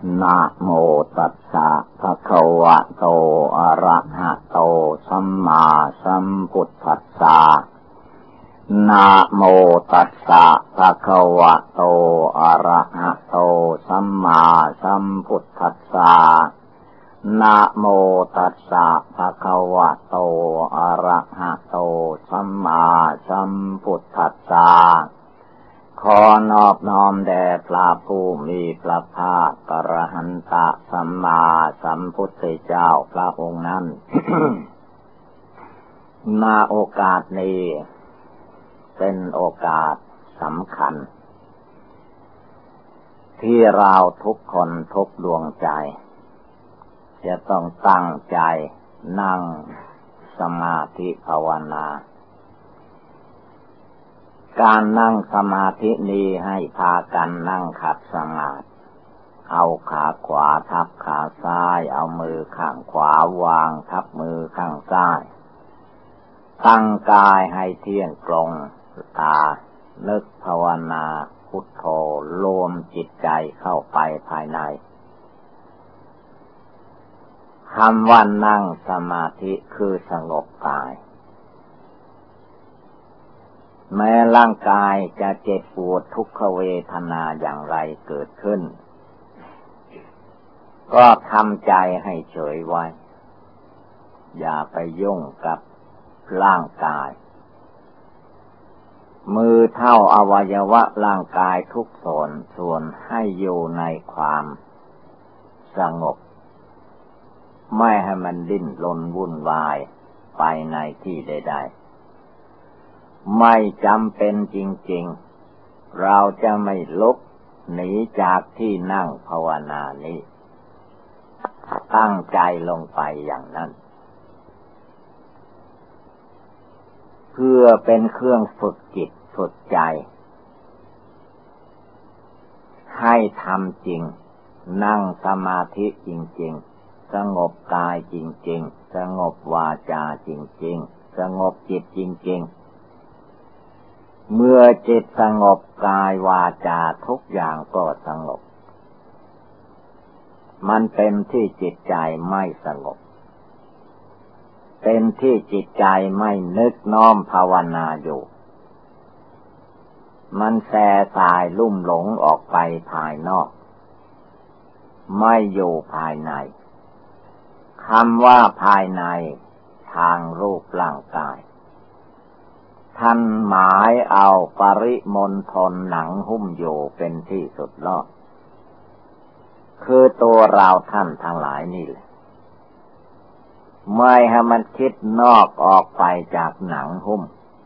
นะโมตัสสะภะคะวะโตอะระหะโตสัมมาสัมพุทธัสสะนะโมตัสสะภะคะวะโตอะระหะโตสัมมาสัมพุทธัสสะนะโมตัสสะภะคะวะโตอะระหะโตสัมมาสัมพุทธัสสะขอนอบน้อมแด่พระผู้มีพระภาคอรหันตสัมมาสัมพุทธเจ้าพระองค์นั้น ณ โอกาสนี้เป็นโอกาสสำคัญที่เราทุกคนทุกดวงใจจะต้องตั้งใจนั่งสมาธิภาวนาการนั่งสมาธินี้ให้พากันนั่งขัดสมาธิเอาขาขวาทับขาซ้ายเอามือข้างขวาวางทับมือข้างซ้ายตั้งกายให้เที่ยงตรงตานึกภาวนาพุทโธรวมจิตใจเข้าไปภายในคำว่านั่งสมาธิคือสงบกายแม้ร่างกายจะเจ็บปวดทุกขเวทนาอย่างไรเกิดขึ้นก็ทำใจให้เฉยไว้อย่าไปยุ่งกับร่างกายมือเท่าอวัยวะร่างกายทุกส่วนให้อยู่ในความสงบไม่ให้มันดิ้นรนวุ่นวายไปในที่ใดๆไม่จำเป็นจริงๆเราจะไม่ลุกหนีจากที่นั่งภาวนานี้ตั้งใจลงไปอย่างนั้นเพื่อเป็นเครื่องฝึกจิตฝึกใจให้ทำจริงนั่งสมาธิจริงๆสงบกายจริงๆสงบวาจาจริงๆสงบจิตจริงๆเมื่อจิตสงบกายวาจาทุกอย่างก็สงบมันเป็นที่จิตใจไม่สงบเป็นที่จิตใจไม่นึกน้อมภาวนาอยู่มันแส่สายลุ่มหลงออกไปภายนอกไม่อยู่ภายในคำว่าภายในทางรูปร่างกายท่านหมายเอาปริมณฑลหนังหุ้มอยู่เป็นที่สุดรอดคือตัวเราท่านทั้งหลายนี่แหละไม่ให้มันคิดนอกออกไปจากหนังหุ้ม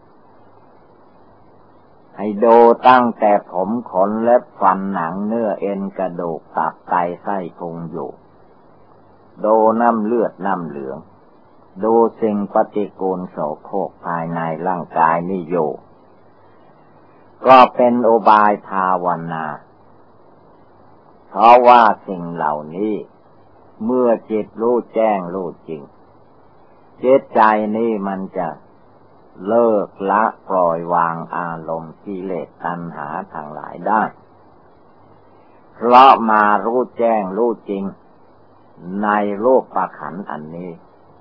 ให้ดูตั้งแต่ผมขนเล็บฟันหนังเนื้อเอ็นกระดูกตับไตไส้พุงอยู่ดูน้ำเลือดน้ำเหลืองดูสิ่งปฏิกูลโสโครกภายในร่างกายนี่อยู่ก็เป็นอุบายภาวนาเพราะว่าสิ่งเหล่านี้เมื่อจิตรู้แจ้งรู้จริงจิตใจนี่มันจะเลิกละปล่อยวางอารมณ์กิเลสตัณหาทั้งหลายได้เพราะมารู้แจ้งรู้จริงในโลกประขันธ์อันนี้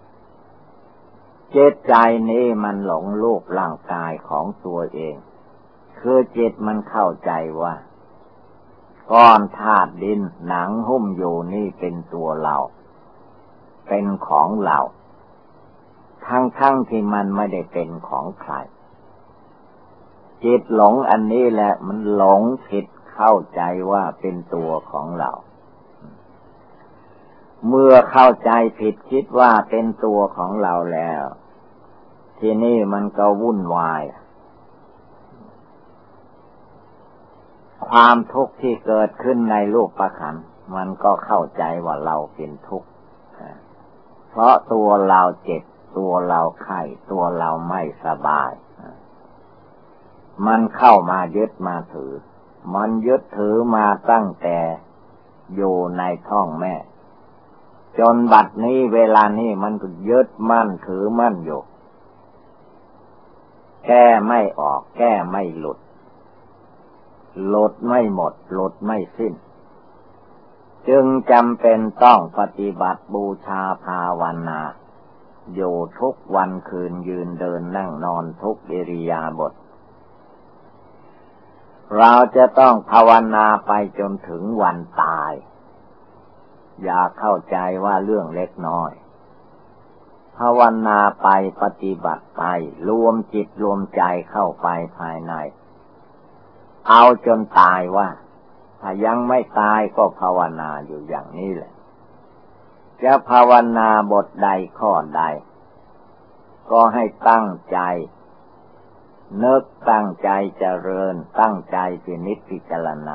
จิตใจนี้มันหลงรูปร่างกายของตัวเองคือจิตมันเข้าใจว่าก้อนธาตุดินหนังหุ้มอยู่นี่เป็นตัวเราเป็นของเราทั้งที่มันไม่ได้เป็นของใครจิตหลงอันนี้แหละมันหลงผิดเข้าใจว่าเป็นตัวของเราเมื่อเข้าใจผิดคิดว่าเป็นตัวของเราแล้วทีนี้มันก็วุ่นวายความทุกข์ที่เกิดขึ้นในรูปขันธ์มันก็เข้าใจว่าเราเป็นทุกข์เพราะตัวเราเจ็บตัวเราไข้ตัวเราไม่สบายมันเข้ามายึดมาถือมันยึดถือมาตั้งแต่อยู่ในท้องแม่จนบัดนี้เวลานี้มันก็ยึดมั่นถือมั่นอยู่แก้ไม่ออกแก้ไม่หลุดไม่หมดหลุดไม่สิ้นจจึงจำเป็นต้องปฏิบัติบูชาภาวนาอยู่ทุกวันคืนยืนเดินนั่งนอนทุกอิริยาบถเราจะต้องภาวนาไปจนถึงวันตายอย่าเข้าใจว่าเรื่องเล็กน้อยภาวนาไปปฏิบัติไปรวมจิตรวมใจเข้าไปภายในเอาจนตายว่าถ้ายังไม่ตายก็ภาวนาอยู่อย่างนี้แหละจะภาวนาบทใดข้อใดก็ให้ตั้งใจนึกตั้งใจเจริญตั้งใจพินิจพิจารณา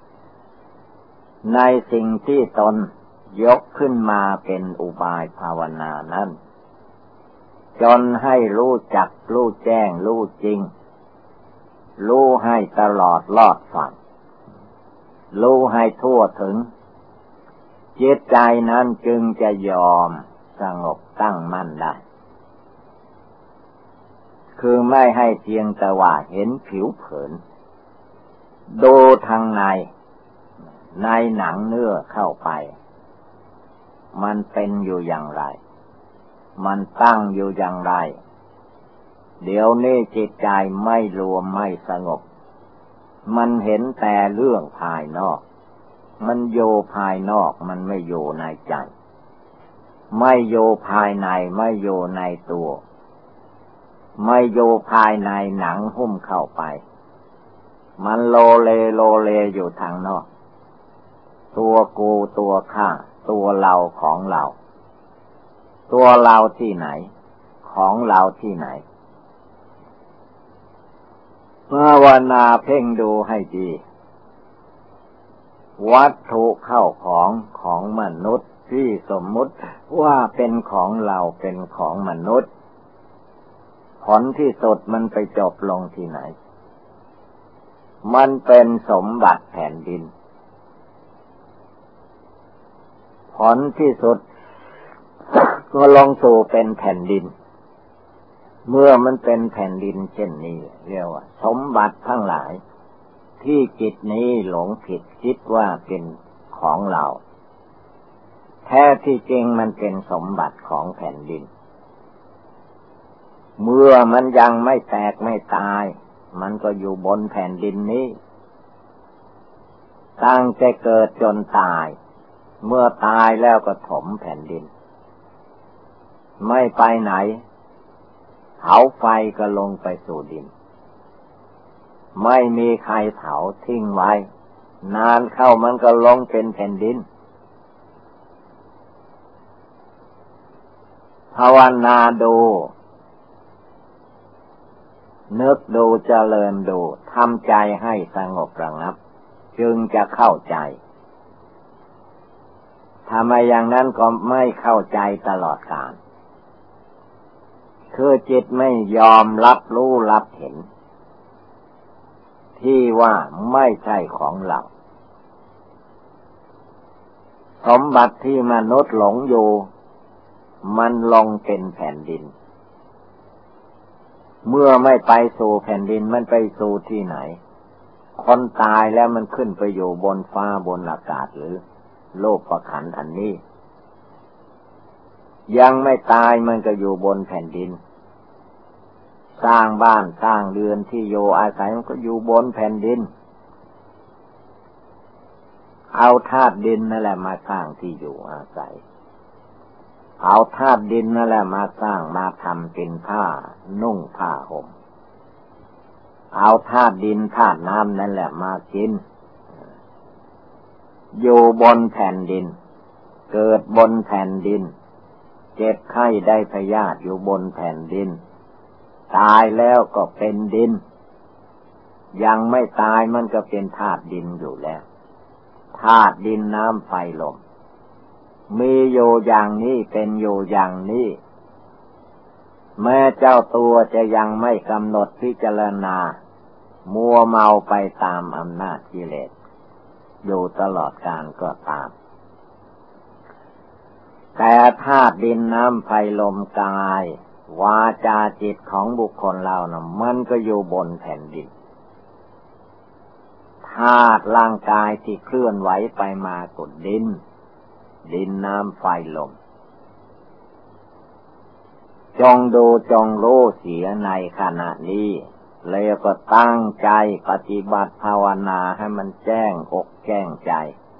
ในสิ่งที่ตนยกขึ้นมาเป็นอุบายภาวนานั้นจนให้รู้จักรู้แจ้งรู้จริงรู้ให้ตลอดรอดฝั่งรู้ให้ทั่วถึงจิตใจนั้นจึงจะยอมสงบตั้งมั่นได้คือไม่ให้เพียงแต่ว่าเห็นผิวเผินดูทางในหนังเนื้อเข้าไปมันเป็นอยู่อย่างไรมันตั้งอยู่อย่างไรเดี๋ยวนี้จิตใจไม่รวมไม่สงบมันเห็นแต่เรื่องภายนอกมันโยภายนอกมันไม่โยในใจไม่โยภายในไม่โยในตัวไม่โยภายในหนังหุ้มเข้าไปมันโลเลอยู่ทางนอกตัวกูตัวข้าตัวเราของเราตัวเราที่ไหนของเราที่ไหนภาวนาเพ่งดูให้ดีวัตถุเข้าของมนุษย์ที่สมมุติว่าเป็นของเราเป็นของมนุษย์ผลที่สุดมันไปจบลงที่ไหนมันเป็นสมบัติแผ่นดินผลที่สุดก็ลงสู่เป็นแผ่นดินเมื่อมันเป็นแผ่นดินเช่นนี้เรียกว่าสมบัติทั้งหลายที่จิตนี้หลงผิดคิดว่าเป็นของเราแท้ที่จริงมันเป็นสมบัติของแผ่นดินเมื่อมันยังไม่แตกไม่ตายมันก็อยู่บนแผ่นดินนี้ตั้งแต่เกิดจนตายเมื่อตายแล้วก็ถมแผ่นดินไม่ไปไหนเผาไฟก็ลงไปสู่ดินไม่มีใครเผาทิ้งไว้นานเข้ามันก็ลงเป็นแผ่นดินภาวนาดูนึกดูเจริญดูทำใจให้สงบระงับจึงจะเข้าใจถ้าไม่อย่างนั้นก็ไม่เข้าใจตลอดกาลคือจิตไม่ยอมรับรู้รับเห็นที่ว่าไม่ใช่ของเราสมบัติที่มนุษย์หลงอยู่มันลงเป็นแผ่นดินเมื่อไม่ไปสู่แผ่นดินมันไปสู่ที่ไหนคนตายแล้วมันขึ้นไปอยู่บนฟ้าบนอากาศหรือโลกประขันธ์อันนี้ยังไม่ตายมันก็อยู่บนแผ่นดินสร้างบ้านสร้างเรือนที่อยู่อาศัยมันก็อยู่บนแผ่นดินเอาธาตุดินนั่นแหละมาสร้างที่อยู่อาศัยเอาธาตุดินนั่นแหละมาสร้างมาทำเป็นผ้านุ่งผ้าห่มเอาธาตุดินธาตุน้ำนั่นแหละมากินอยู่บนแผ่นดินเกิดบนแผ่นดินเจ็บไข้ได้พยาธิอยู่บนแผ่นดินตายแล้วก็เป็นดินยังไม่ตายมันก็เป็นธาตุดินอยู่แล้วธาตุดินน้ำไฟลมมีอยู่อย่างนี้เป็นอยู่อย่างนี้แม้เจ้าตัวจะยังไม่กำหนดพิจารณามัวเมาไปตามอำนาจกิเลสอยู่ตลอดกาลก็ตามแต่ธาตุดินน้ำไฟลมกายวาจาจิตของบุคคลเรานะมันก็อยู่บนแผ่นดินธธาตุร่างกายที่เคลื่อนไหวไปมากดดินน้ำไฟลมจงดูจงรู้เสียในขณะนี้แล้วก็ตั้งใจปฏิบัติภาวนาให้มันแจ้งอกแจ้งใจ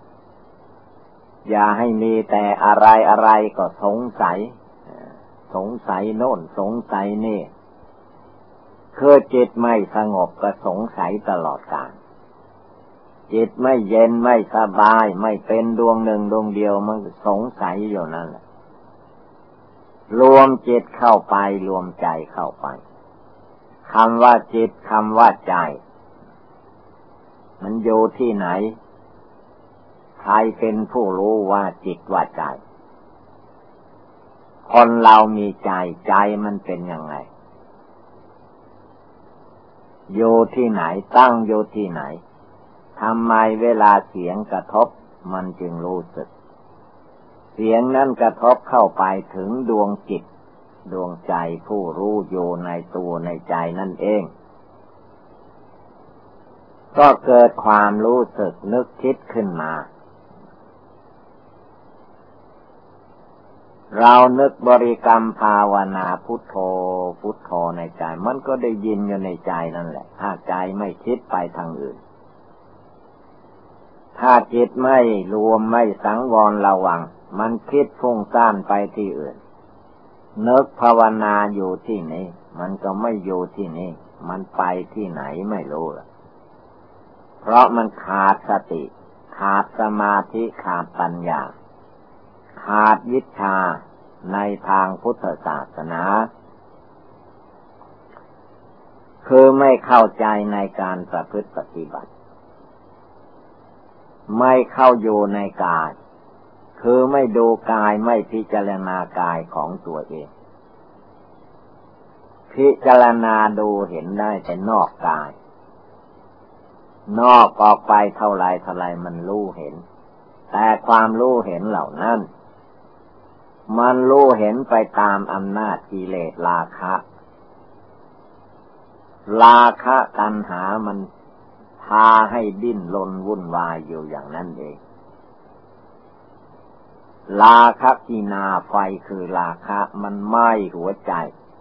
อย่าให้มีแต่อะไรก็สงสัยโน่นสงสัยนี่คือจิตไม่สงบก็สงสัยตลอดกาลจิตไม่เย็นไม่สบายไม่เป็นดวงหนึ่งดวงเดียวมันสงสัยอยู่นั่นแหละรวมจิตเข้าไปรวมใจเข้าไปคำว่าจิตคำว่าใจมันอยู่ที่ไหนใครเป็นผู้รู้ว่าจิตว่าใจคนเรามีใจมันเป็นยังไงอยู่ที่ไหนตั้งอยู่ที่ไหนทำไมเวลาเสียงกระทบมันจึงรู้สึกเสียงนั้นกระทบเข้าไปถึงดวงจิตดวงใจผู้รู้อยู่ในตัวในใจนั่นเองก็เกิดความรู้สึกนึกคิดขึ้นมาเรานึกบริกรรมภาวนาพุทโธพุทโธในใจมันก็ได้ยินอยู่ในใจนั่นแหละถ้าใจไม่คิดไปทางอื่นถ้าจิตไม่รวมไม่สังวรระวังมันคิดฟุ้งซ่านไปที่อื่นนึกภาวนาอยู่ที่นี่มันก็ไม่อยู่ที่นี่มันไปที่ไหนไม่รู้ล่ะเพราะมันขาดสติขาดสมาธิขาดปัญญาขาดวิชาในทางพุทธศาสนาคือไม่เข้าใจในการประพฤติปฏิบัติไม่เข้าอยู่ในกายคือไม่ดูกายไม่พิจารณากายของตัวเองพิจารณาดูเห็นได้แต่นอกกายนอกออกไปเท่าไรมันรู้เห็นแต่ความรู้เห็นเหล่านั้นมันรู้เห็นไปตามอำนาจกิเลสราคะตัณหามันพาให้ดิ้นรนวุ่นวายอยู่อย่างนั้นเองราคะกินาไฟคือราคะมันไหม้หัวใจ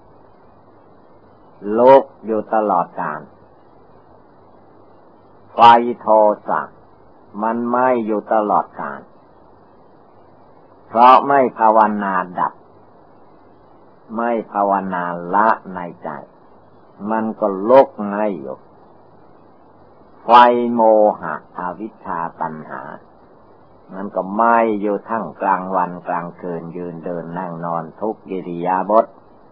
ลุกอยู่ตลอดกาลไฟโทสะมันไหม้อยู่ตลอดกาลเพราะไม่ภาวนาดับไม่ภาวนาละในใจมันก็ลุกไหม้อยู่ไฟโมหะอวิชชาตัณหามันก็ไหม้อยู่ทั้งกลางวันกลางคืนยืนเดินนั่งนอนทุกอิริยาบถ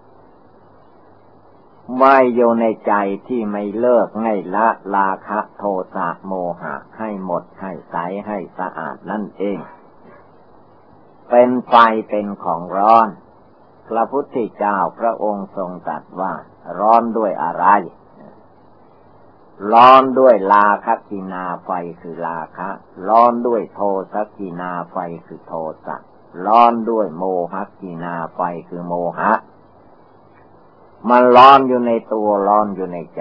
ไหม้อยู่ในใจที่ไม่เลิกไม่ละราคะโทสะโมหะให้หมดให้ใสให้สะอาดนั่นเองเป็นไฟเป็นของร้อนพระพุทธเจ้าพระองค์ทรงตรัสว่าร้อนด้วยอะไรร้อนด้วยราคะกินาไฟคือราคะร้อนด้วยโทสะกินาไฟคือโทสะร้อนด้วยโมหะกินาไฟคือโมหะมันร้อนอยู่ในตัวร้อนอยู่ในใจ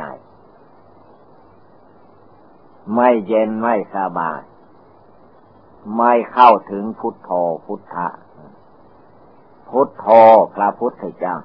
ไม่เย็นไม่สบายไม่เข้าถึงพุทโธพุทธะพุทโธพระพุทธเจ้า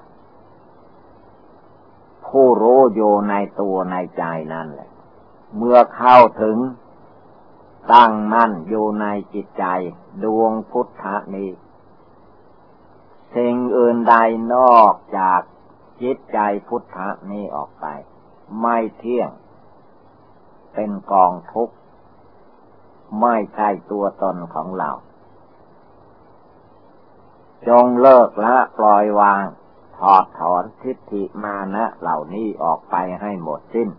ผู้รู้อยู่ในตัวในใจนั่นแหละเมื่อเข้าถึงตั้งมั่นอยู่ในจิตใจดวงพุทธะนี้สิ่งอื่นใดนอกจากจิตใจพุทธะนี้ออกไปไม่เที่ยงเป็นกองทุกข์ไม่ใช่ตัวตนของเราจงเลิกละปล่อยวางถอดถอนทิฏฐิมานะเหล่านี้ออกไปให้หมดสิ้น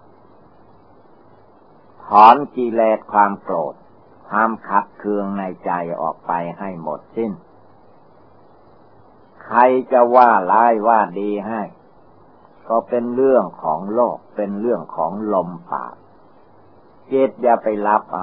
ถอนกิเลสความโกรธความขัดเคืองในใจออกไปให้หมดสิ้นใครจะว่าร้ายว่าดีให้ก็เป็นเรื่องของโลกเป็นเรื่องของลมปากจิตอย่าไปรับเอา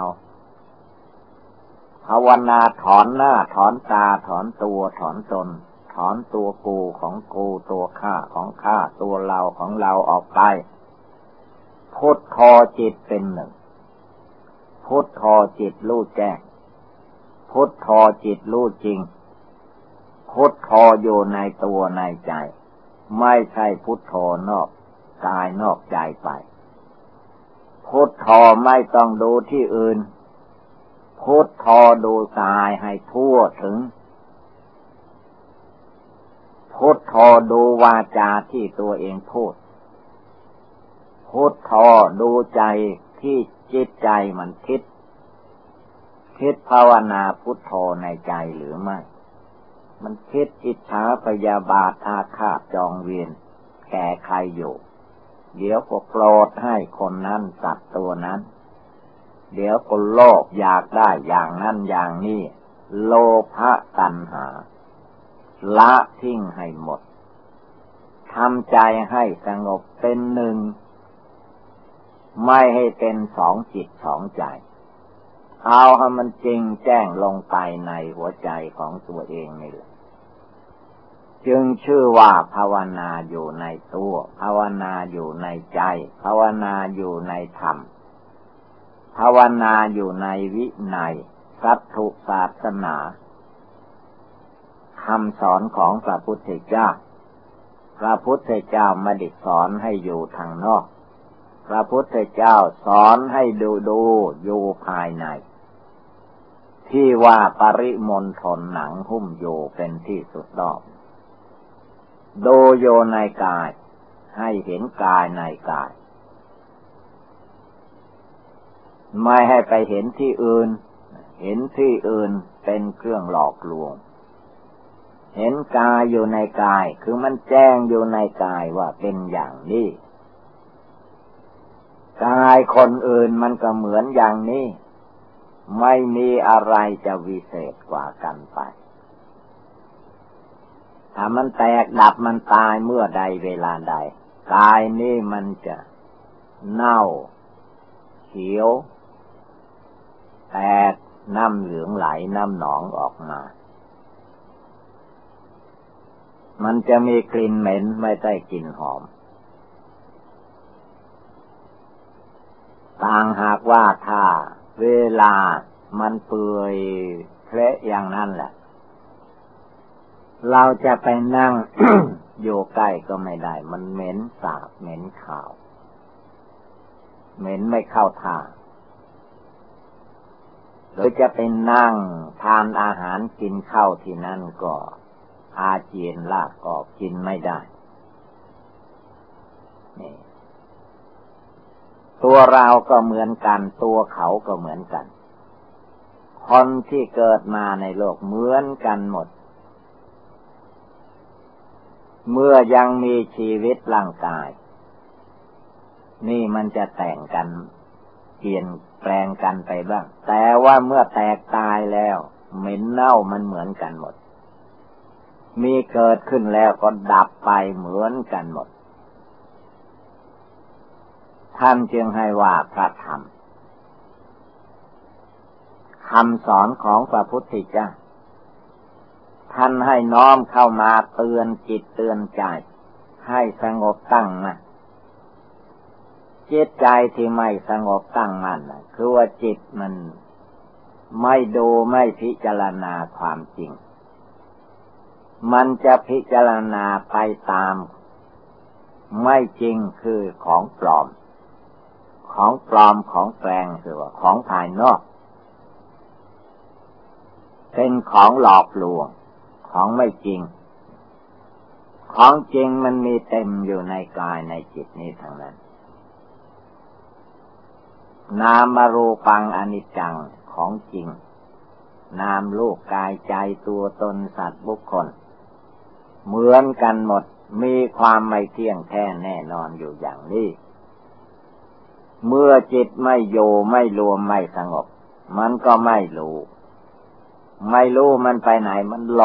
ภาวนาถอนหน้าถอนตาถอนตัวถอนตนถอนตัวกูของกูตัวข้าของข้าตัวเราของเราออกไปพุทโธจิตเป็นหนึ่งพุทโธจิตรู้แจ้งพุทโธจิตรู้จริงพุทโธอยู่ในตัวในใจไม่ใช่พุทโธนอกกายนอกใจไปพุทโธไม่ต้องดูที่อื่นพุทโธดูกายให้ทั่วถึงพุทโธดูวาจาที่ตัวเองพูดพุทโธดูใจที่จิตใจมันคิดภาวนาพุทโธในใจหรือไม่มันคิดอิจฉาพยาบาทอาฆาตจองเวรแก่ใครอยู่เดี๋ยวก็โกรธให้คนนั้นสัตว์ตัวนั้นเดี๋ยวก็โลภอยากได้อย่างนั้นอย่างนี้โลภะตัณหาละทิ้งให้หมดทำใจให้สงบเป็นหนึ่งไม่ให้เป็นสองจิตสองใจเอาให้มันจริงแจ้งลงไปในหัวใจของตัวเองนี่แหละจึงชื่อว่าภาวนาอยู่ในตัวภาวนาอยู่ในใจภาวนาอยู่ในธรรมภาวนาอยู่ในวินัยสัตถุศาสนาคำสอนของพระพุทธเจ้าพระพุทธเจ้าไม่ได้สอนให้อยู่ทางนอกพระพุทธเจ้าสอนให้ดูอยู่ภายในที่ว่าปริมณฑลหนังหุ้มอยู่เป็นที่สุดรอบดูโยในกายให้เห็นกายในกายไม่ให้ไปเห็นที่อื่นเห็นที่อื่นเป็นเครื่องหลอกลวงเห็นกายอยู่ในกายคือมันแจ้งอยู่ในกายว่าเป็นอย่างนี้กายคนอื่นมันก็เหมือนอย่างนี้ไม่มีอะไรจะวิเศษกว่ากันไปถ้ามันแตกดับมันตายเมื่อใดเวลาใดกายนี้มันจะเน่าเขียวแตกน้ำเหลืองไหลน้ำหนองออกมามันจะมีกลิ่นเหม็นไม่ได้กลิ่นหอมต่างหากว่าถ้าเวลามันเปื่อยเพละอย่างนั้นแหละเราจะไปนั่ง อยู่ใกล้ก็ไม่ได้มันเหม็นสาบเหม็นขาวเหม็นไม่เข้าท่าหรือจะไปนั่งทานอาหารกินข้าวที่นั่นก็อาเจียนลากออกกินไม่ได้นี่ตัวเราก็เหมือนกันตัวเขาก็เหมือนกันคนที่เกิดมาในโลกเหมือนกันหมดเมื่อยังมีชีวิตร่างกายนี่มันจะแต่งกันเปลี่ยนแปลงกันไปบ้างแต่ว่าเมื่อแตกตายแล้วเหม็นเน่ามันเหมือนกันหมดมีเกิดขึ้นแล้วก็ดับไปเหมือนกันหมดท่านจึงให้ว่าพระธรรมคำสอนของพระพุทธเจ้าท่านให้น้อมเข้ามาเตือนจิตเตือนใจให้สงบตั้งมั่นจิตใจที่ไม่สงบตั้งมั่นคือว่าจิตมันไม่ดูไม่พิจารณาความจริงมันจะพิจารณาไปตามไม่จริงคือของปลอมของปลอมของแปลงคือว่าของภายนอกเป็นของหลอกลวงของไม่จริงของจริงมันมีเต็มอยู่ในกายในจิตนี้ทั้งนั้นนามรูปังอนิจจังของจริงนามรูปกายใจตัวตนสัตว์บุคคลเหมือนกันหมดมีความไม่เที่ยงแท้แน่นอนอยู่อย่างนี้เมื่อจิตไม่อยู่ไม่รวมไม่สงบมันก็ไม่รู้มันไปไหนมันหล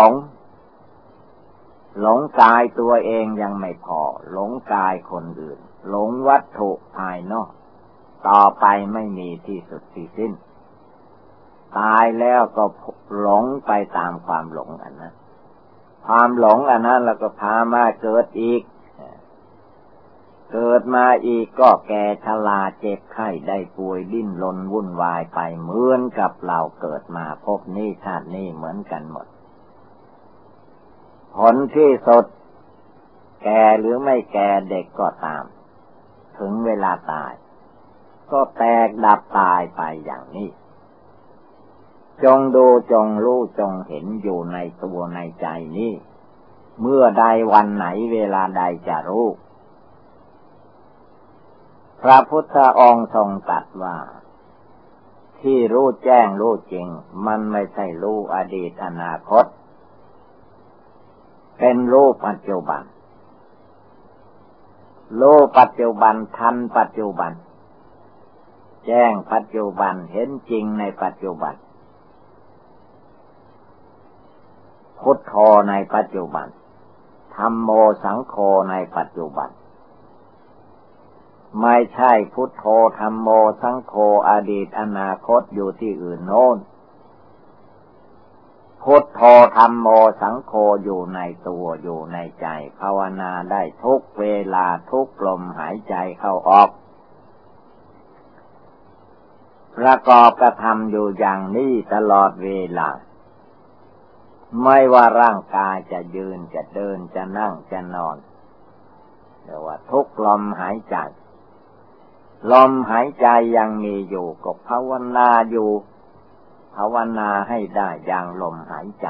งกายตัวเองยังไม่พอหลงกายคนอื่นหลงวัตถุภายนอกต่อไปไม่มีที่สุดที่สิ้นตายแล้วก็หลงไปตามความหลงอันนั้นความหลงอันนั้นแล้วก็พามาเกิดอีกเกิดมาอีกก็แก่ชราเจ็บไข้ได้ป่วยดิ้นรนวุ่นวายไปเหมือนกับเราเกิดมาพบนี้ชาตินี้เหมือนกันหมดผลที่สุดแก่หรือไม่แก่เด็กก็ตามถึงเวลาตายก็แตกดับตายไปอย่างนี้จงดูจงรู้จงเห็นอยู่ในตัวในใจนี้เมื่อใดวันไหนเวลาใดจะรู้พระพุทธองค์ทรงตรัสว่าที่รู้แจ้งรู้จริงมันไม่ใช่รู้อดีตอนาคตเป็นรู้ปัจจุบันรู้ปัจจุบันทันปัจจุบันแจ้งปัจจุบันเห็นจริงในปัจจุบันพุทโธในปัจจุบันธัมโมสังโฆในปัจจุบันไม่ใช่พุทโธธัมโมสังโฆอดีตอนาคตอยู่ที่อื่นโน้นพุทโธธัมโมสังโฆอยู่ในตัวอยู่ในใจภาวนาได้ทุกเวลาทุกลมหายใจเข้าออกประกอบกระทำอยู่อย่างนี้ตลอดเวลาไม่ว่าร่างกายจะยืนจะเดินจะนั่งจะนอนแต่ว่าทุกลมหายใจลมหายใจยังมีอยู่ก็ภาวนาอยู่ภาวนาให้ได้อย่างลมหายใจ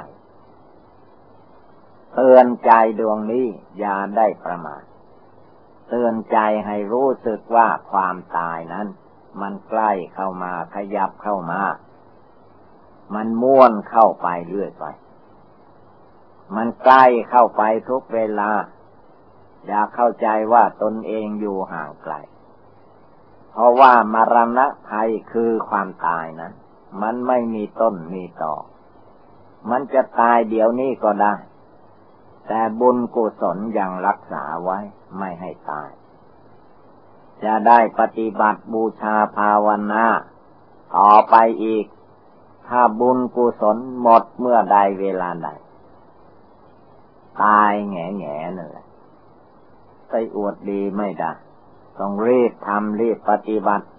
เตือนใจดวงนี้อย่าได้ประมาทเตือนใจให้รู้สึกว่าความตายนั้นมันใกล้เข้ามาขยับเข้ามามันม้วนเข้าไปเรื่อยไปมันใกล้เข้าไปทุกเวลาอย่าเข้าใจว่าตนเองอยู่ห่างไกลเพราะว่ามรณะภัยคือความตายนะมันไม่มีต้นมีตอมันจะตายเดี๋ยวนี้ก็ได้แต่บุญกุศลยังรักษาไว้ไม่ให้ตายจะได้ปฏิบัติบูชาภาวนาต่อไปอีกถ้าบุญกุศลหมดเมื่อใดเวลาใดตายแง่ๆนั่นแหละไปอวดดีไม่ได้ต้องรีบทำรีบปฏิบัติ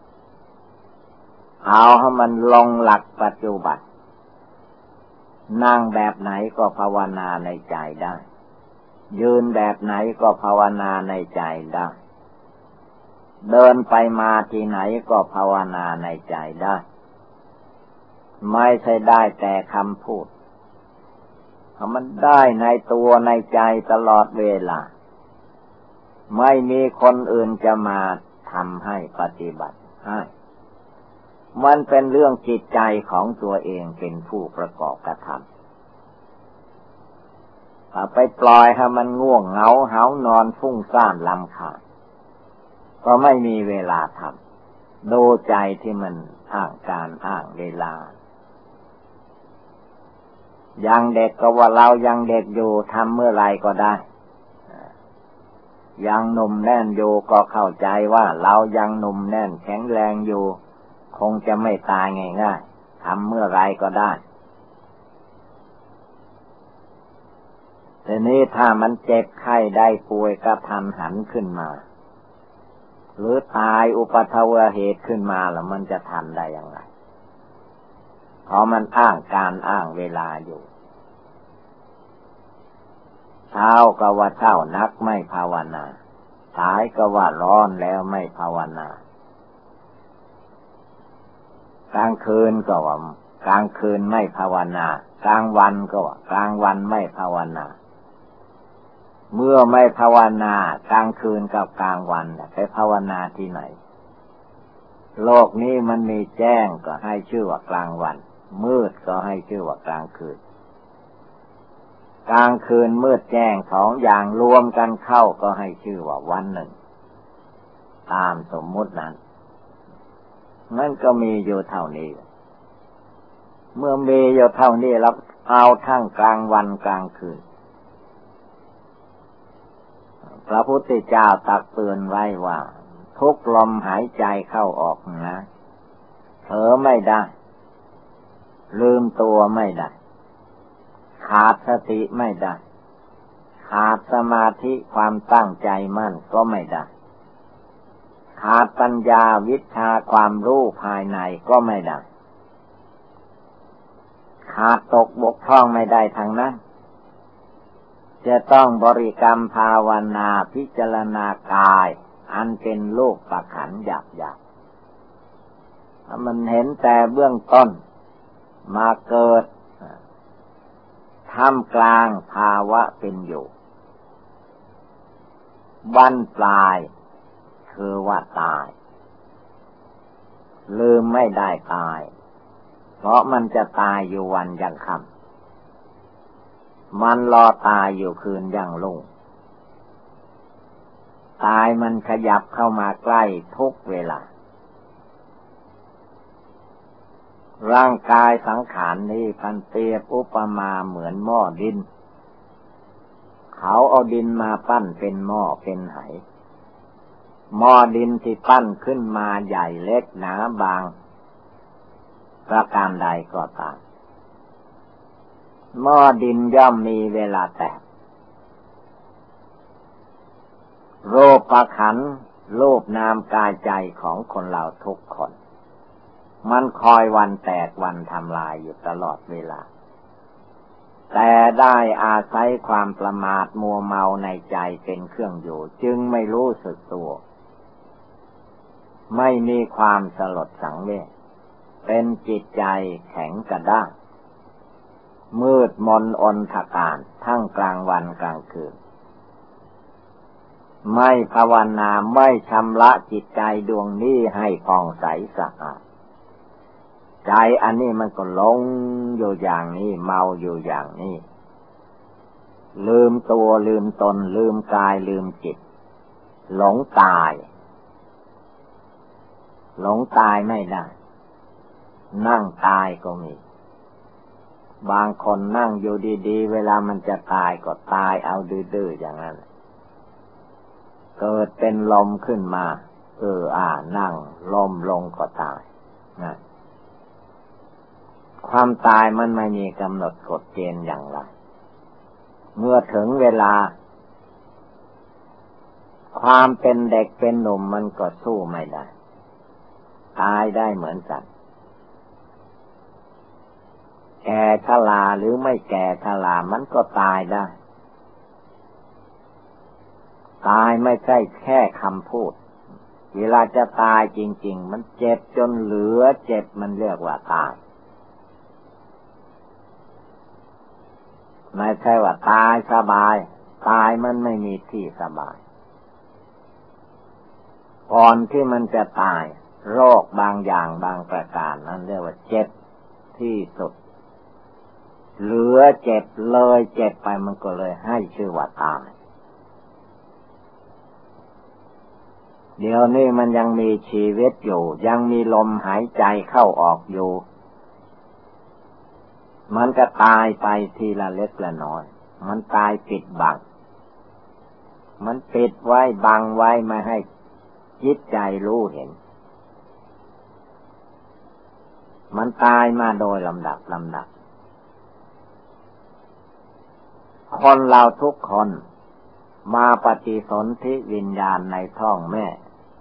เอาให้มันลงหลักปัจจุบันนั่งแบบไหนก็ภาวนาในใจได้ยืนแบบไหนก็ภาวนาในใจได้เดินไปมาที่ไหนก็ภาวนาในใจได้ไม่ใช่ได้แต่คำพูดมันได้ในตัวในใจตลอดเวลาไม่มีคนอื่นจะมาทำให้ปฏิบัติให้มันเป็นเรื่องจิตใจของตัวเองเป็นผู้ประกอบกระทำถ้าไปปล่อยให้มันง่วงเหงาหาวนอนฟุ้งซ่านรำคาญก็ไม่มีเวลาทำดูใจที่มันอ้างการอ้างเวลายังเด็กก็ว่าเรายังเด็กอยู่ทำเมื่อไรก็ได้ยังหนุ่มแน่นอยู่ก็เข้าใจว่าเรายังหนุ่มแน่นแข็งแรงอยู่คงจะไม่ตายง่ายๆทำเมื่อไรก็ได้แต่นี้ถ้ามันเจ็บไข้ได้ป่วยกระทันหันขึ้นมาหรือตายอุปัฏฐวเหตุขึ้นมาแล้วมันจะทันได้อย่างไรเพราะมันอ้างการอ้างเวลาอยู่เช้าก็ว่าเช้านักไม่ภาวนาสายก็ว่าร้อนแล้วไม่ภาวนา กลางคืนก็ว่ากลางคืนไม่ภาวนากลางวันก็ว่ากลางวันไม่ภาวนาเมื่อไม่ภาวนากลางคืนกับกลางวันไปภาวนาที่ไหนโลกนี้มันมีแจ้งก็ให้ชื่อว่ากลางวันมืดก็ให้ชื่อว่ากลางคืนกลางคืนมืดแจ้งสองอย่างรวมกันเข้าก็ให้ชื่อว่าวันหนึ่งตามสมมุตินั้นนั่นก็มีอยู่เท่านี้เมื่อมีอยู่เท่านี้แล้วเอาทั้งกลางวันกลางคืนพระพุทธเจ้าตักเตือนไว้ว่าทุกลมหายใจเข้าออกนะเผลอไม่ได้ลืมตัวไม่ได้ขาดสติไม่ได้ขขาดสมาธิความตั้งใจมั่นก็ไม่ได้ขาดปัญญาวิชาความรู้ภายในก็ไม่ได้ขาดตกบกพร่องไม่ได้ทางนั้นจะต้องบริกรรมภาวนาพิจารณากายอันเป็นรูปขันธ์หยาบๆมันเห็นแต่เบื้องต้นมาเกิดท่ามกลางภาวะเป็นอยู่บั้นปลายคือว่าตายลืมไม่ได้ตายเพราะมันจะตายอยู่วันยังค่ำมันรอตายอยู่คืนยังรุ่งตายมันขยับเข้ามาใกล้ทุกเวลาร่างกายสังขารนี้พันเปรียบอุปมาเหมือนหม้อดินเขาเอาดินมาปั้นเป็นหม้อเป็นไหหม้อดินที่ปั้นขึ้นมาใหญ่เล็กหนาบางประการใดก็ตามหม้อดินย่อมมีเวลาแตกรูปขันธ์รูปนามกายใจของคนเราทุกคนมันคอยวันแตกวันทำลายอยู่ตลอดเวลาแต่ได้อาศัยความประมาทมัวเมาในใจเป็นเครื่องอยู่จึงไม่รู้สึกตัวไม่มีความสลดสังเวชเป็นจิตใจแข็งกระด้างมืดมนอนทการทั้งกลางวันกลางคืนไม่ภาวนาไม่ชำระจิตใจดวงนี้ให้ผ่องใสสะอาดใจอันนี้มันก็หลงอยู่อย่างนี้เมาอยู่อย่างนี้ลืมตัวลืมตนลืมกายลืมจิตหลงตายไม่ได้นั่งตายก็มีบางคนนั่งอยู่ดีๆเวลามันจะตายก็ตายเอาดื้อๆอย่างนั้นเกิดเป็นลมขึ้นมานั่งลมลงก็ตายนะความตายมันไม่มีกำหนดกฎเกณฑ์อย่างไรเมื่อถึงเวลาความเป็นเด็กเป็นหนุ่มมันก็สู้ไม่ได้ตายได้เหมือนกันแก่ชราหรือไม่แก่ชรามันก็ตายได้ตายไม่ใช่แค่คำพูดเวลาจะตายจริงๆมันเจ็บจนเหลือเจ็บมันเรียกว่าตายไม่ใช่ว่าตายสบายตายมันไม่มีที่สบายก่อนที่มันจะตายโรคบางอย่างบางประการนั้นเรียกว่าเจ็บที่สุดเหลือเจ็บเลยเจ็บไปมันก็เลยให้ชื่อว่าตายเดี๋ยวนี้มันยังมีชีวิตอยู่ยังมีลมหายใจเข้าออกอยู่มันก็ตายไปทีละเล็กละน้อยมันตายปิดบังมันปิดไว้บังไว้ไม่ให้จิตใจรู้เห็นมันตายมาโดยลำดับคนเราทุกคนมาปฏิสนธิวิญญาณในท้องแม่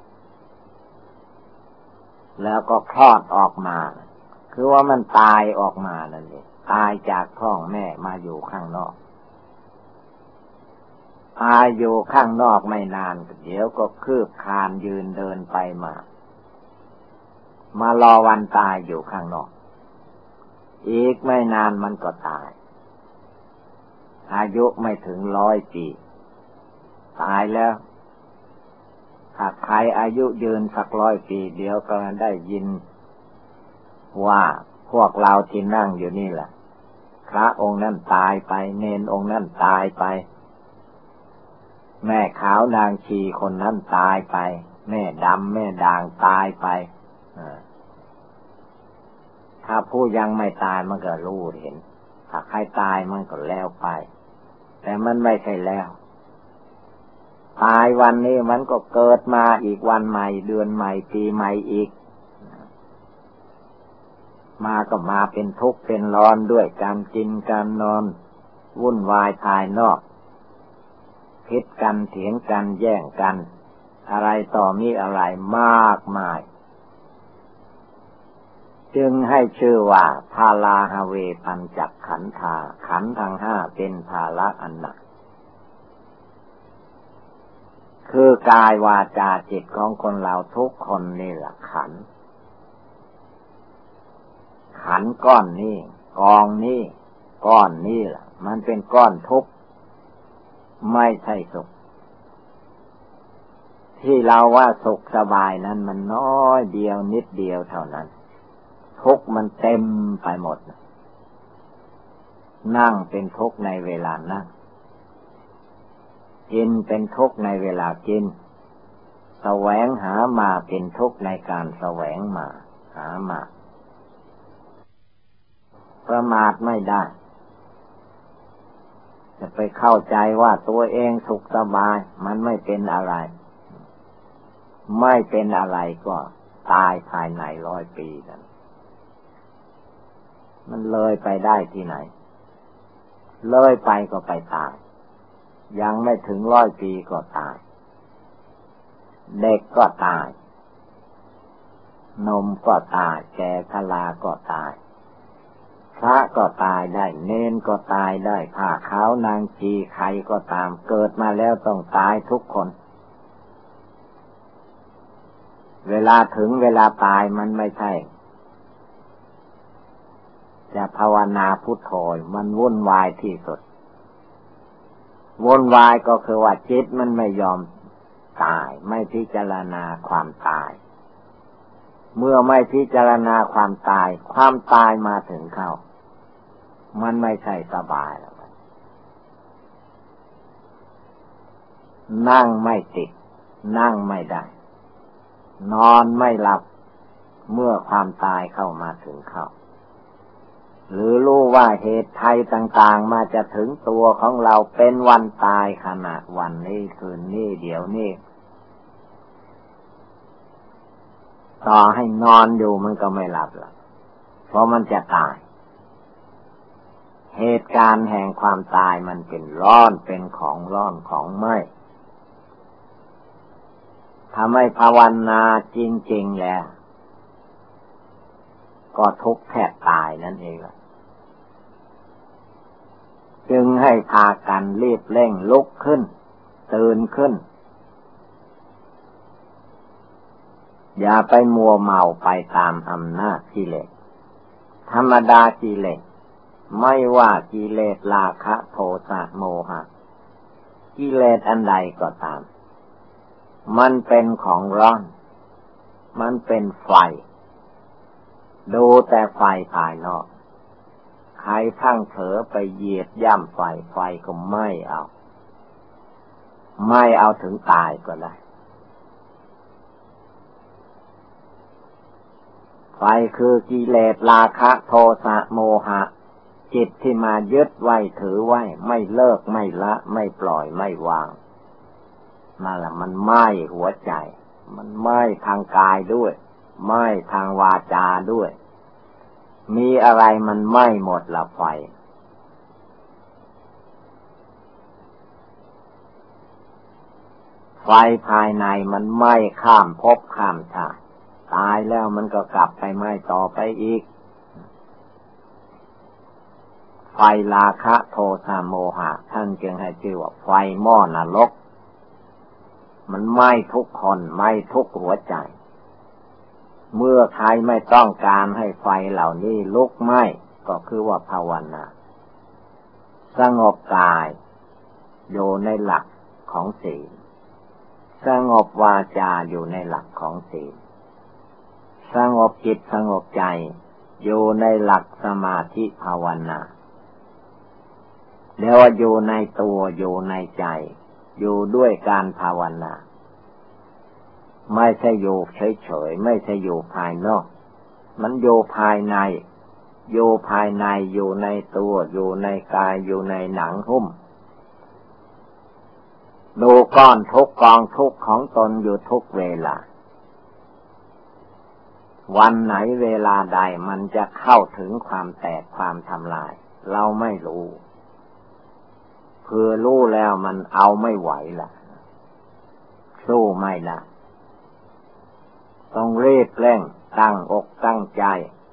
แล้วก็คลอดออกมาคือว่ามันตายออกมานั่นเองตายจากท้องแม่มาอยู่ข้างนอกตายอยู่ข้างนอกไม่นานเดี๋ยวก็คืบคลานยืนเดินไปมารอวันตายอยู่ข้างนอกอีกไม่นานมันก็ตายอายุไม่ถึง100 ปีตายแล้วถ้าใครอายุยืนสัก100 ปีเดี๋ยวก็ได้ยินว่าพวกเราที่นั่งอยู่นี่แหละพระองค์นั้นตายไปเนนองค์นั้นตายไปแม่ขาวนางชีคนนั้นตายไปแม่ดำแม่ด่างตายไปถ้าผู้ยังไม่ตายมันก็รู้เห็นถ้าใครตายมันก็แล้วไปแต่มันไม่ใช่แล้วตายวันนี้มันก็เกิดมาอีกวันใหม่เดือนใหม่ปีใหม่อีกมาก็มาเป็นทุกข์เป็นร้อนด้วยการกินการนอนวุ่นวายภายนอกคิดกันเถียงกันแย่งกันอะไรต่อมีอะไรมากมายจึงให้ชื่อว่าภาลาหะเวปัญจขันธาขันธ์ทั้งห้าเป็นภาระอันหนักคือกายวาจาจิตของคนเราทุกคนนี่แหละขันธ์ก้อนนี้กองนี้ก้อนนี้แหละมันเป็นก้อนทุกข์ไม่ใช่สุขที่เราว่าสุขสบายนั้นมันน้อยเดียวนิดเดียวเท่านั้นทุกข์มันเต็มไปหมดนั่งเป็นทุกข์ในเวลานั่งกินเป็นทุกข์ในเวลากินแสวงหามาเป็นทุกข์ในการแสวงมาหามาประมาทไม่ได้จะไปเข้าใจว่าตัวเองสุขสบายมันไม่เป็นอะไรไม่เป็นอะไรก็ตายภายใน100 ปีนั่นมันเลยไปได้ที่ไหนเลยไปก็ไปตายยังไม่ถึง100 ปีก็ตายเด็กก็ตายนมก็ตายแก่ชราก็ตายพระก็ตายได้เณรก็ตายได้ผ้าขาวนางชีใครก็ตามเกิดมาแล้วต้องตายทุกคนเวลาถึงเวลาตายมันไม่ใช่จะภาวนาพุทโธมันวุ่นวายที่สุดวุ่นวายก็คือว่าจิตมันไม่ยอมตายไม่พิจารณาความตายเมื่อไม่พิจารณาความตายความตายมาถึงเข้ามันไม่ใช่สบายแล้วนั่งไม่ติดนั่งไม่ได้นอนไม่หลับเมื่อความตายเข้ามาถึงเข้าหรือรู้ว่าเหตุภัยต่างๆมาจะถึงตัวของเราเป็นวันตายขณะวันนี้คืนนี้เดี๋ยวนี้ต่อให้นอนอยู่มันก็ไม่หลับหรอกเพราะมันจะตายเหตุการณ์แห่งความตายมันเป็นร้อนเป็นของร้อนของไหม้ถ้าไม่ภาวนาจริงๆแล้วก็ทุกข์แทบตายนั่นเองจึงให้พากันรีบเร่งลุกขึ้นตื่นขึ้นอย่าไปมัวเมาไปตามอำนาจกิเลสธรรมดากิเลสไม่ว่ากิเลสราคะโทสะโมหะกิเลสอันใดก็ตามมันเป็นของร้อนมันเป็นไฟดูแต่ไฟภายนอกใครทั้งเผลอไปเหยียดย่ำไฟก็ไม่เอาถึงตายก็ได้ไฟคือกิเลสราคะโทสะโมหะจิตที่มายึดไว้ถือไว้ไม่เลิกไม่ละไม่ปล่อยไม่วางนั่นแหละมันไหม้หัวใจมันไหม้ทางกายด้วยไหม้ทางวาจาด้วยมีอะไรมันไหม้หมดละไฟภายในมันไหม้ข้ามภพข้ามชาติตายแล้วมันก็กลับไปไหม้ต่อไปอีกไฟราคะโทสะโมหะท่านจึงให้ชื่อว่าไฟหม้อนรกมันไหม้ทุกคนไหม้ทุกหัวใจเมื่อใครไม่ต้องการให้ไฟเหล่านี้ลุกไหม้ก็คือว่าภาวนาสงบกายอยู่ในหลักของศีลสงบวาจาอยู่ในหลักของศีลสงบจิตสงบใจอยู่ในหลักสมาธิภาวนาแล้วอยู่ในตัวอยู่ในใจอยู่ด้วยการภาวนาไม่ใช่อยู่เฉยๆไม่ใช่อยู่ภายนอกมันอยู่ภายในอยู่ภายในอยู่ในตัวอยู่ในกายอยู่ในหนังหุ้มดูก้อนทุกกองทุกของตนอยู่ทุกเวลาวันไหนเวลาใดมันจะเข้าถึงความแตกความทำลายเราไม่รู้คือรู้แล้วมันเอาไม่ไหวล่ะสู้ไม่ได้ต้องรีบเร่งตั้งอกตั้งใจ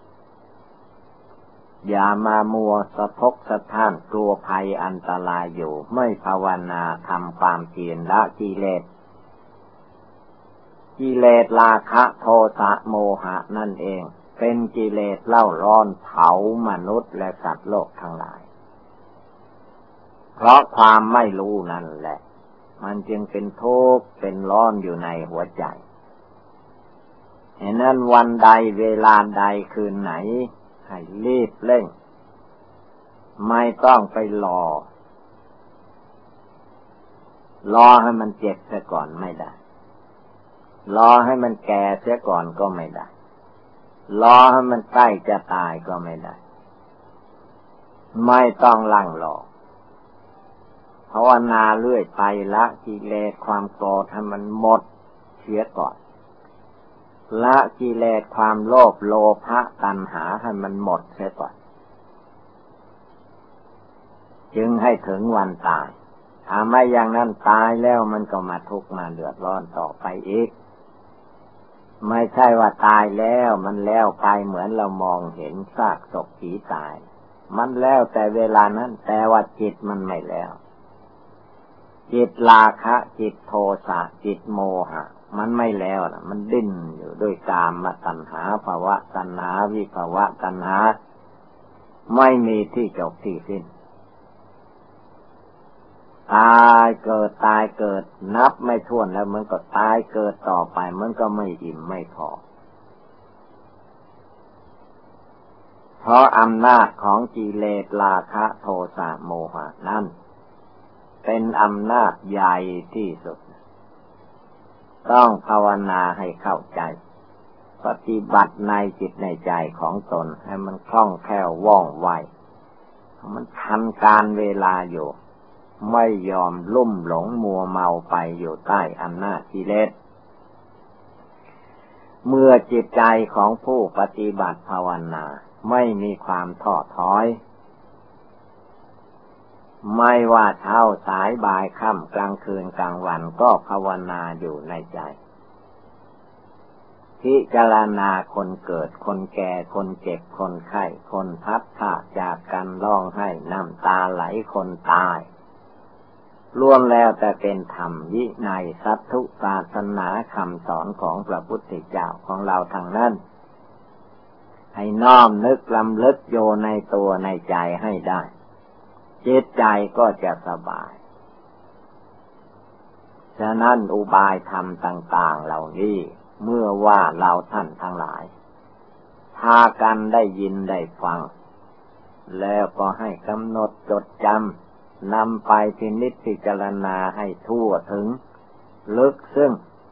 อย่ามามัวสะทกสะท้านกลัวภัยอันตรายอยู่ไม่ภาวนาทำความเพียรละกิเลสราคะโทสะโมหะนั่นเองเป็นกิเลสเล่าร้อนเผามนุษย์และสัตว์โลกทั้งหลายเพราะความไม่รู้นั่นแหละมันจึงเป็นทุกข์เป็นร้อนอยู่ในหัวใจฉะนั้นวันใดเวลาใดคืนไหนให้รีบเร่งไม่ต้องไปรอให้มันเจ็บเสียก่อนไม่ได้รอให้มันแก่เสียก่อนก็ไม่ได้รอให้มันใกล้จะตายก็ไม่ได้ไม่ต้องลั่งรอภาวนาเรื่อยไปละกิเลสความโกรธให้มันหมดเสียก่อนละกิเลสความโลภโลภะตัณหาให้มันหมดเสียก่อนจึงให้ถึงวันตายถ้าไม่อย่างนั้นตายแล้วมันก็มาทุกข์มาเดือดร้อนต่อไปอีกไม่ใช่ว่าตายแล้วมันแล้วไปเหมือนเรามองเห็นซากศพผีตายมันแล้วแต่เวลานั้นแต่ว่าจิตมันไม่แล้วจิตราคะจิตโทสะจิตโมหะมันไม่แล้วนะมันดิ้นอยู่ด้วยกามตัณหาภวตัณหาวิภวตัณหาไม่มีที่จบที่สิ้นตายเกิดนับไม่ถ้วนแล้วมันก็ตายเกิดต่อไปมันก็ไม่อิ่มไม่พอเพราะอำนาจของกิเลสราคะโทสะโมหะนั้นเป็นอำนาจใหญ่ที่สุดต้องภาวนาให้เข้าใจปฏิบัติในจิตในใจของตนให้มันคล่องแคล่วว่องไวมันทันการเวลาอยู่ไม่ยอมลุ่มหลงมัวเมาไปอยู่ใต้อำนาจกิเลสเมื่อจิตใจของผู้ปฏิบัติภาวนาไม่มีความท้อถอยไม่ว่าเช้าสายบ่ายค่ำกลางคืนกลางวันก็ภาวนาอยู่ในใจพิจารณาคนเกิดคนแก่คนเจ็บคนไข้คนพัดพรากจากกันร้องไห้น้ำตาไหลคนตายล้วนแล้วแต่เป็นธรรมวินัยสัตถุศาสนาคำสอนของพระพุทธเจ้าของเราทางนั้นให้น้อมนึกลำลึกโยในตัวในใจให้ได้จิตใจก็จะสบายฉะนั้นอุบายธรรมต่างๆเหล่านี้เมื่อว่าเราท่านทั้งหลายพากันได้ยินได้ฟังแล้วก็ให้กำหนดจดจำนำไปพินิจพิจารณาให้ทั่วถึงลึกซึ้ง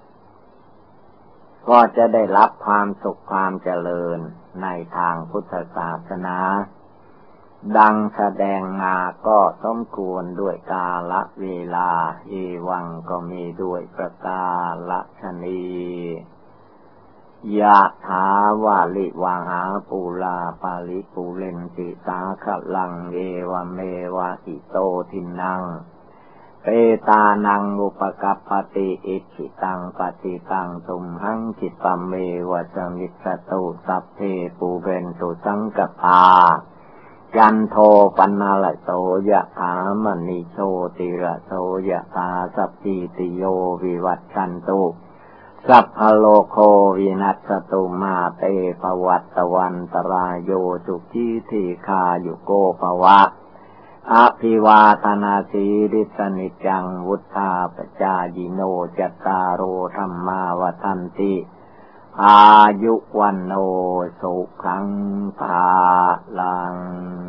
ก็จะได้รับความสุขความเจริญในทางพุทธศาสนาดังแสดงมาก็สมควรด้วยกาลเวลาเอวังก็มีด้วยประกาศนียะถาวาลิวหาปูลาปาลิปูเรนติสาขลังเอวเมวะอิโตทินังเปตานังอุปกัปปติอิจิตังปฏิตังตุมหังคิปะเมวะสมิสตุสัพเพปูเรนตุสังกปายันโทปนาลโสยะถามณิโชติระโสยะถาสัพพิติโยวิวัตชันตุสัพพโลโควินัสตุมาเตภวัตวันตรายโยสุขีทีคายุโกภวะอภิวาทนาสีริสนิจังวุฒาปจายิโนจัตตารโอธรรมาวทันติอายุวันโนสุขังภาลัง